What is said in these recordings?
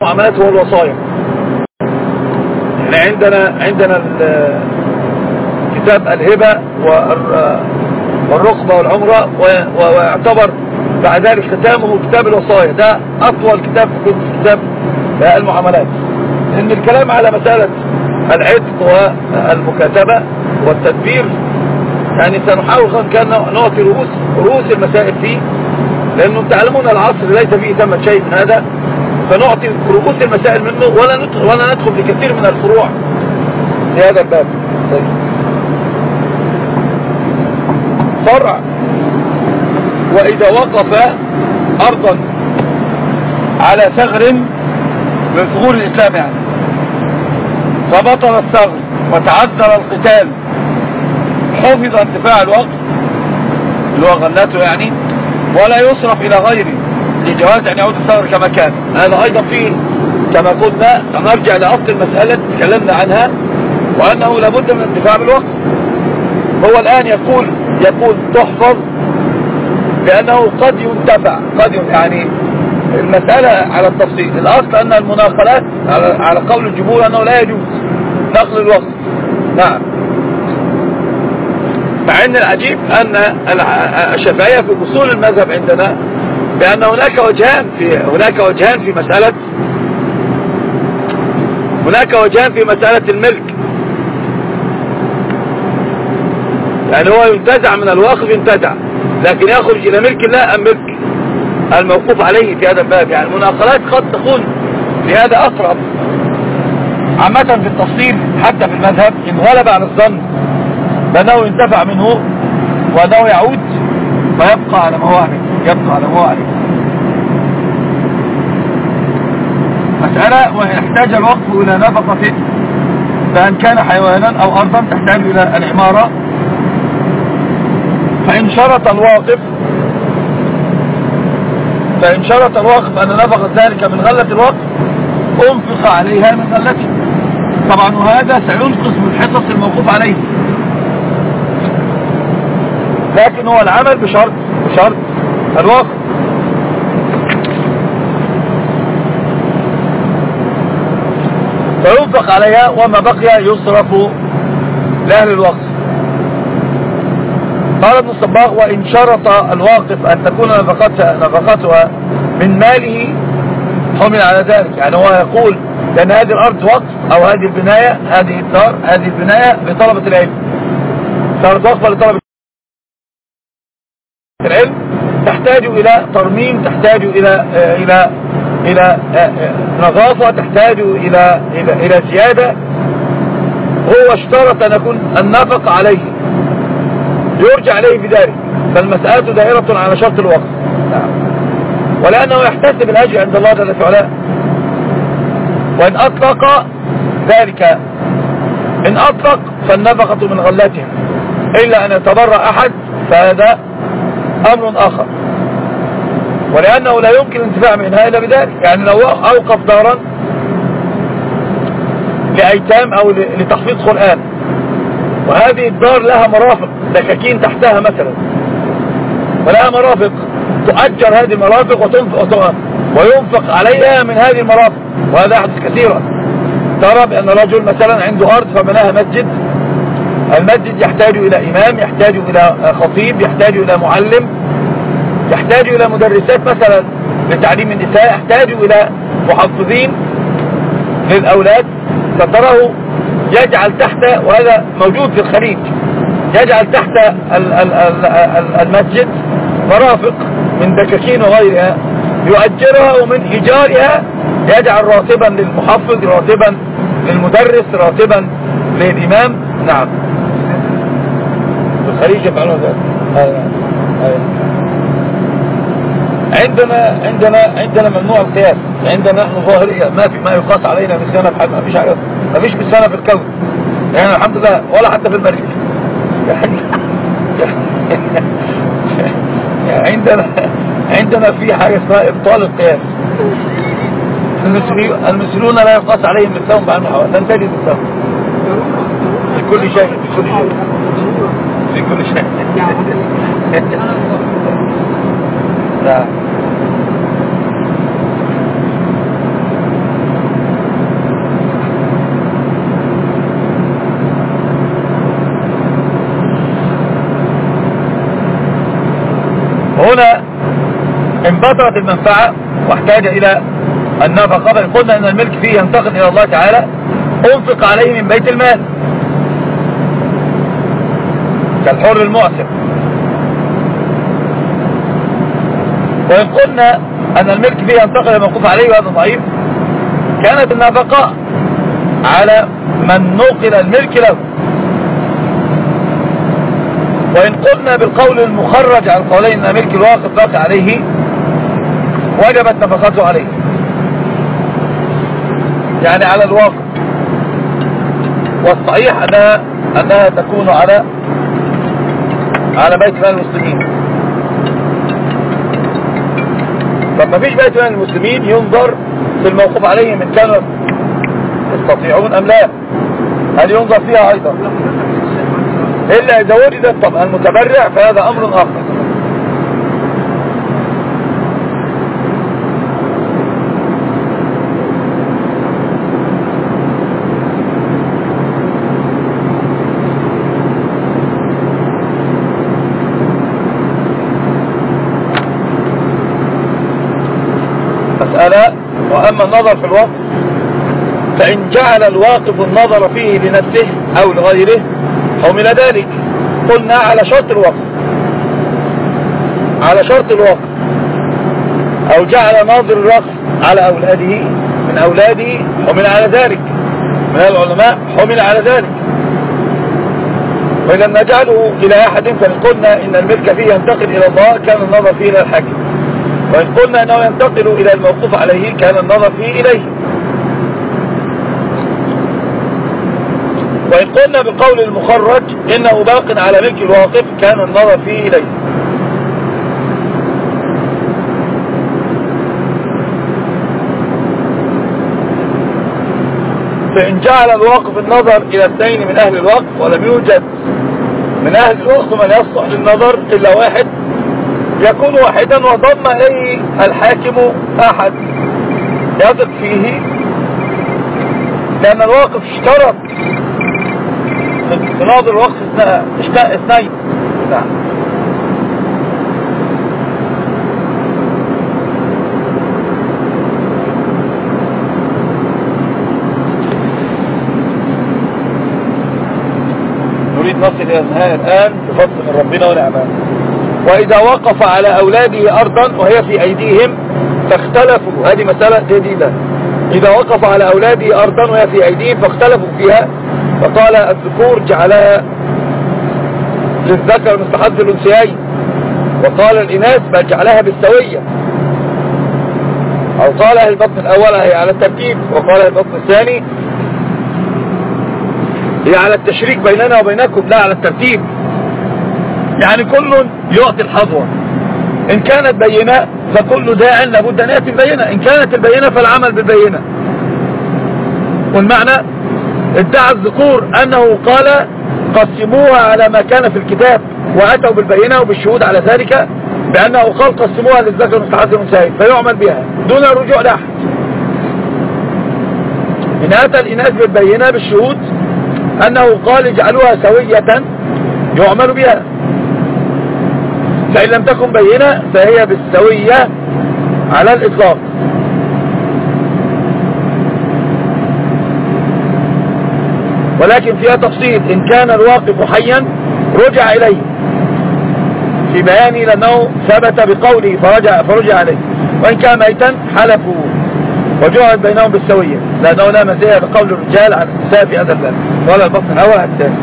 المعاملات هو الوصايا. يعني عندنا كتاب الهبة والرقبة والعمرة، ويعتبر بعد ذلك ختامه كتاب الوصايا. ده أطول كتاب في كتاب المعاملات، لأن الكلام على مسألة العتق والمكاتبة والتدبير يعني سنحاول كان نعطي رؤوس المسائل فيه، لأنه تعلمون العصر ليس فيه ثمة شيء من هذا، فنعطي رؤوس المسائل منه ولا ندخل لكثير من الفروع في هذا الباب. طيب. فرع: وإذا وقف أرضا على ثغر من ثغور الإسلام يعني فبطل الثغر وتعذر القتال، حفظ انتفاع الوقت اللي هو غلته يعني، ولا يصرف إلى غيره لجواز أن يعود الثغر كما كان. هذا أيضا فيه كما قلنا نرجع لأصل المسألة تكلمنا عنها، وأنه لابد من انتفاع بالوقت. هو الآن يقول تحفظ لأنه قد ينتفع، يعني المسألة على التفصيل. الأصل أن المناقلات على قول الجمهور أنه لا يجوز نقل الوقت. نعم. مع أن العجيب أن الشافعية في أصول المذهب عندنا بأن هناك وجهان في مسألة الملك. يعني هو ينتزع من الواقف ينتزع، لكن يخرج إلى ملك الله أم ملك الموقوف عليه في هذا الباب. يعني المناقلات قد تكون في هذا أقرب. عامة في التفصيل حتى في المذهب إن غلب على الظن بأنه ينتفع منه وأنه يعود فيبقى على ما هو عليه. مسألة: وإن احتاج الوقف إلى نفقة فإن كان حيوانا أو أرضا تحتاج إلى العمارة، فإن شرط الوقف أن نفقة ذلك من غلة الوقف أنفق عليها من غلته. طبعا وهذا سينقص من حصص الموقوف عليه، لكن هو العمل بشرط الوقف. فينفق عليها وما بقي يصرف لأهل الوقف. قال ابن الصباغ: وإن شرط الواقف أن تكون نفقتها من ماله حمل على ذلك. يعني هو يقول لأن هذه الأرض وقف، أو هذه البناية، هذه الدار، هذه البناية لطلبة العلم، صارت وقفة لطلبة العلم، تحتاج إلى ترميم، تحتاج إلى نظافة، تحتاج إلى زيادة. هو اشترط أن يكون النفق عليه، يرجع عليه بذلك، فالمسألة دائرة على شرط الوقف. ولأنه يحتسب الأجر عند الله جل وعلا. وإن أطلق ذلك، إن أطلق فالنفقة من غلته إلا أن يتبرأ أحد، فهذا أمر آخر. ولأنه لا يمكن الانتفاع منها إلا بذلك. يعني لو أوقف دارا لأيتام أو لتحفيظ قرآن، وهذه الدار لها مرافق دكاكين تحتها مثلا، ولها مرافق، تؤجر هذه المرافق وينفق عليها من هذه المرافق. وهذا يحدث كثيرا. ترى بأن رجل مثلا عنده أرض فبناها مسجد، المسجد يحتاج إلى إمام، يحتاج إلى خطيب، يحتاج إلى معلم، يحتاج إلى مدرسات مثلا لتعليم النساء، يحتاج إلى محفظين للأولاد. فتراه يجعل تحت، وهذا موجود في الخليج، يجعل تحت المسجد مرافق من دكاكين وغيرها يؤجرها، ومن إيجارها يجعل راتبا للمحفظ، راتبا للمدرس، راتبا للإمام. نعم، في الخليج يفعلون ذلك. عندنا ممنوع القياس. عندنا نحن ظاهرية، ما يقاس علينا نسيانة بحاجة، ما فيش حاجة، ما فيش نسيانة في الكون يعني الحمد لله، ولا حتى في المريخ يعني عندنا في حاجة اسمها إبطال القياس. المسلمون لا يقاس عليهم نسيان بعد المحاولة، لن تجد نسيان في كل شيء، في كل شيء. لا كثرت المنفعة واحتاج إلى النفقة، فإن قلنا أن الملك فيه ينتقل إلى الله تعالى أنفق عليه من بيت المال كالحر المعسر. وإن قلنا أن الملك فيه ينتقل إلى الموقوف عليه وهذا ضعيف، كانت النفقة على من نقل الملك له. وإن قلنا بالقول المخرج عن قولين أن ملك الواقف باقي عليه وجبت نفقته عليه، يعني على الواقف، والصحيح أنها تكون على بيت مال المسلمين. فما فيش بيت مال المسلمين ينظر في الموقوف عليه من كانوا يستطيعون أم لا، هل ينظر فيها أيضا إلا إذا وجدت طبعا المتبرع، فهذا أمر آخر. مسألة. وأما النظر في الوقف فإن جعل الواقف النظر فيه لنفسه أو لغيره حمل ذلك. قلنا على شرط الوقف، على شرط الوقف، أو جعل ناظر الوقف على أولاده من أولاده حمل على ذلك، من العلماء حمل على ذلك. وإن لم نجعله إلى أحد فإن قلنا إن الملك فيه ينتقل إلى الله كان النظر فيه إلى الحاكم، وإن قلنا أنه ينتقل إلى الموقوف عليه كان النظر فيه إليه. وإن قلنا بقول المخرج إنه باق على ملك الواقف كان النظر فيه إليه. فإن جعل الواقف النظر إلى اثنين من أهل الوقف ولم يوجد من أهل الوقف من يصلح للنظر إلا واحد، يكون واحدا وضم إليه الحاكم أحد يثق فيه، لأن الواقف اشترط في ناظر الوقف اثنين. نعم. نريد نصل إلى النهاية الآن بفضل من ربنا ونعمه. وإذا وقف على أولاده أرضا وهي في أيديهم فاختلفوا، هذه مسألة جديدة. إذا وقف على أولاده أرضا وهي في أيديهم فاختلفوا فيها، فقال الذكور جعلها للذكر مثل حظ الأنثيين، وقال الإناث بل جعلها بالسوية، أو قال أهل البطن الأول هي على الترتيب، وقال أهل البطن الثاني هي على التشريك بيننا وبينكم لا على الترتيب، يعني كل يعطي الحظوة. إن كانت بينة فكل داع لابد أن يأتي البينة، إن كانت البينة فالعمل بالبينة. والمعنى ادعى الذكور أنه قال قسموها على ما كان في الكتاب، وأتوا بالبينة وبالشهود على ذلك بأنه قال قسموها للذكر مثل حظ الأنثيين، فيعمل بها دون رجوع لأحد. إن أتى الإناث بالبينة بالشهود أنه قال اجعلوها سوية يعمل بها، فإن لم تكن بينة فهي بالسوية على الإطلاق. ولكن فيها تفصيل، إن كان الواقف حيا رجع إليه في بيان لأنه ثبت بقوله فرجع عليه، وإن كان ميتا حلفوا وجعل بينهم بالسوية، لأنه لا مزية بقول الرجال عن النساء في هذا الباب، ولا البطن الأول عن الثاني.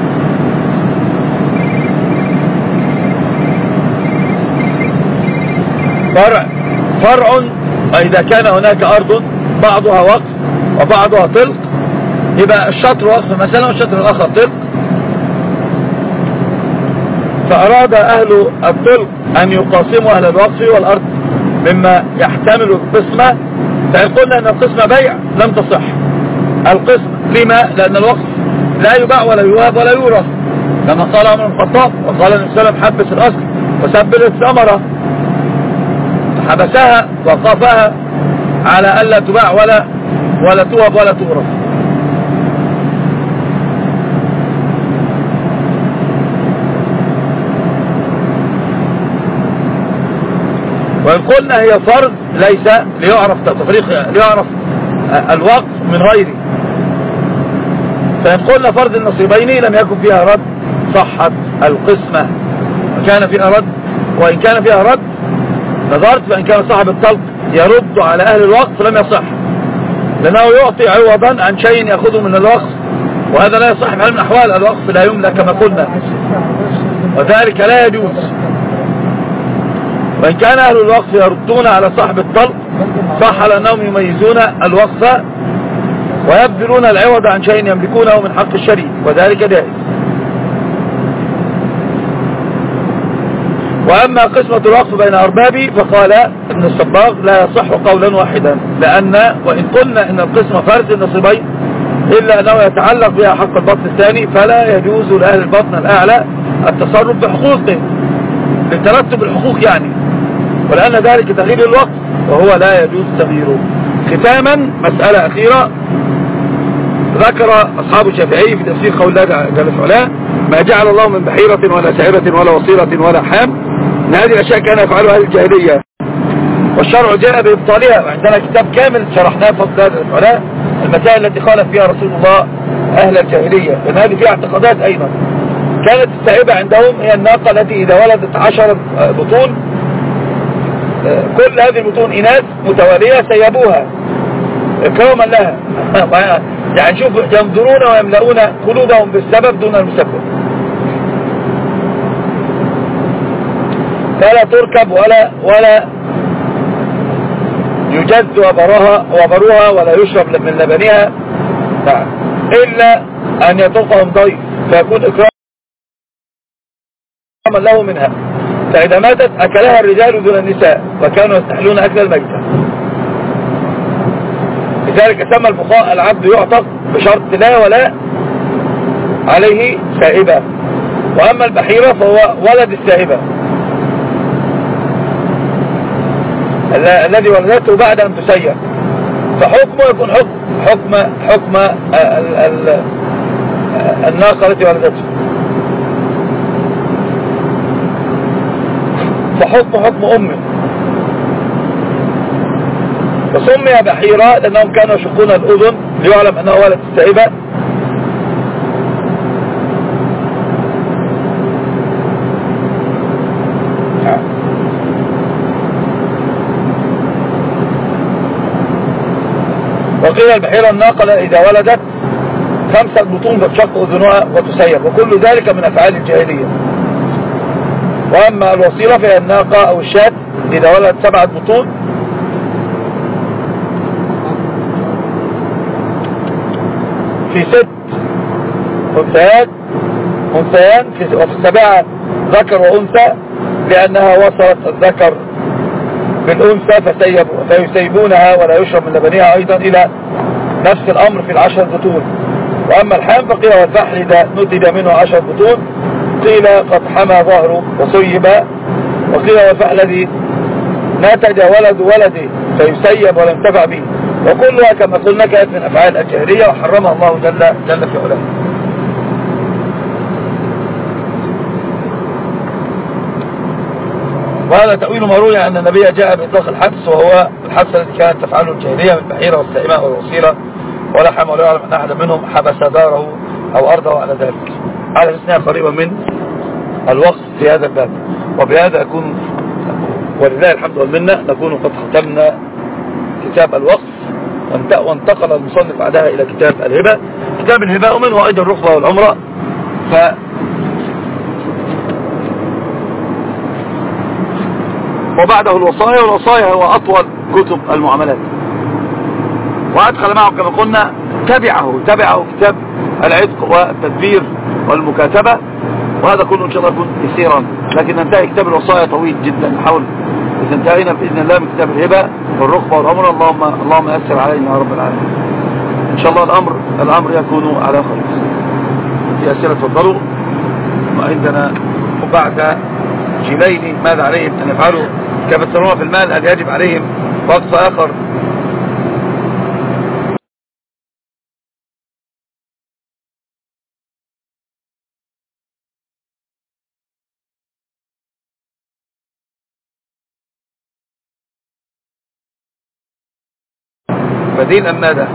فرع إذا كان هناك أرض بعضها وقف وبعضها طلق، يبقى الشطر وقف مثلا والشطر الآخر طلق، فأراد أهل الطلق أن يقاسموا أهل الوقف والأرض مما يحتمل القسمة، فإن قلنا أن القسمة بيع لم تصح القسم. لما؟ لأن الوقف لا يباع ولا يوهب ولا يورث، كما قال عمر بن الخطاب وقال النبي صلى الله عليه وسلم حبس الأصل وسبل الثمرة، حبسها وقفها على ألا تباع ولا توهب ولا تورث. وإن قلنا هي فرض ليس ليعرف تفريق، ليعرف الوقف من غيره. فإن قلنا فرض النصيبين لم يكن فيها رد صحت القسمة، وكان فيها رد. وإن كان فيها رد نظرت، فإن كان صاحب الطلق يرد على أهل الوقف لم يصح، لأنه يعطي عوضا عن شيء يأخذه من الوقف، وهذا لا يصح بحال من الأحوال. الوقف لا يملك كما قلنا، وذلك لا يجوز. وإن كان أهل الوقف يردون على صاحب الطلق صح، لأنهم يميزون الوقف ويبذلون العوض عن شيء يملكونه من حق الشريك، وذلك جائز. وأما قسمة الوقف بين أربابه فقال ابن الصباغ لا يصح قولا واحدا، لأن وإن قلنا إن القسمة فرد النصيبين إلا أنه يتعلق بها حق البطن الثاني، فلا يجوز لأهل البطن الأعلى التصرف بحقوقه لترتب الحقوق يعني، ولأن ذلك تغيير الوقف وهو لا يجوز تغييره. ختاما مسألة أخيرة، ذكر أصحاب الشافعي في تفسير قول الله جل وعلا ما جعل الله من بحيرة ولا سائبة ولا وصيرة ولا حام، إن هذه الأشياء كان يفعلها أهل الجاهلية والشرع جاء بإبطالها. وعندنا كتاب كامل شرحناه في فضل الله العلا المسائل التي خالف فيها رسول الله أهل الجاهلية، لأن هذه فيها اعتقادات أيضا. كانت السائبة عندهم هي الناقة التي إذا ولدت 10 بطون، كل هذه البطون إناث متوالية سيبوها إكراما لها يعني شوف، ينظرون ويملؤون قلوبهم بالسبب دون المسبب، فلا تركب ولا يجد وبروها ولا يشرب من لبنها إلا أن يطوقهم ضيف فيكون إكراما له منها، فإذا ماتت أكلها الرجال دون النساء وكانوا يستحلون أكل الميتة. لذلك سمى الفقهاء العبد يعتق بشرط لا ولا عليه سائبة. وأما البحيرة فهو ولد السائبة الذي ولدته بعد أن تسير، فحكمه يكون حكم الناقة التي ولدته، فحكم أمه. فسمي بحيرة لأنهم كانوا يشقون الأذن ليعلم أنه ولد السائبة. وقيل البحيرة الناقة إذا ولدت 5 بطون فتشق أذنها وتسيب، وكل ذلك من أفعال الجاهلية. وأما الوصيلة فهي الناقة أو الشاة إذا ولدت 7 بطون في 6 أنثيان وفي 7 ذكر وأنثى، لأنها وصلت الذكر بالأنثى فيسيبونها ولا يشرب من لبنها أيضا إلى نفس الأمر في 10 بطون. وأما الحام فقيل والفحل إذا نتج منه 10 بطون قيل قد حمى ظهره وصيب، وقيل والفحل الذي نتج ولده فيسيب ولا ينتفع به. وكلها كما قلنا كانت من أفعال الجاهلية وحرمها الله جل في علاه. وهذا تأويل ما روي أن النبي جاء بإطلاق الحبس، وهو الحبس الذي كانت تفعله الجاهلية من البحيرة والسائمة والوصيلة ولحم، ولا يعلم أن أحد منهم حبس داره أو أرضه على ذلك، على أساسها قريبا من الوقت في هذا الباب. وبهذا أكون ولله الحمد والمنة نكون قد ختمنا كتاب الوقف، وانتقل المصنف بعدها إلى كتاب الهبة. كتاب الهبة ومنه أيضا الرخبة والعمرة، وبعده الوصايا، والوصايا هو أطول كتب المعاملات. وأدخل معه كما قلنا تبعه كتاب العتق والتدبير والمكاتبة، وهذا كله إن شاء الله يكون يسيرا، لكن ننتهي كتاب الوصايا طويل جدا، نحاول إذا انتهينا بإذن الله من كتاب الهبة والرخبة والعمرة. اللهم يسر علينا يا رب العالمين. إن شاء الله الأمر يكون على خير. في أسئلة تفضلوا. وعندنا بعد جيلين ماذا عليهم أن يفعلوا؟ كيف يتصرفون في المال؟ هل يجب عليهم وقف آخر بديل أمادة.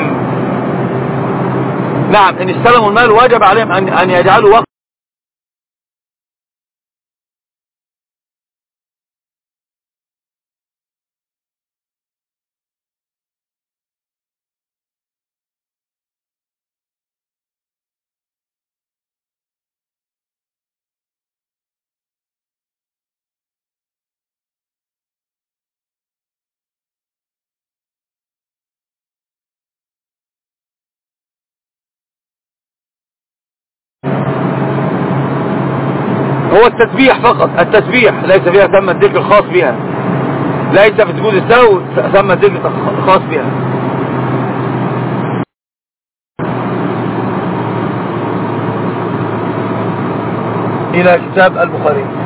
نعم، إن استلموا المال واجب عليهم أن يجعلوا وقت. هو التسبيح فقط، التسبيح ليس فيها ثم الذكر الخاص بها، ليس في سجود السهو ثم الذكر الخاص بها. إلى كتاب البخاري.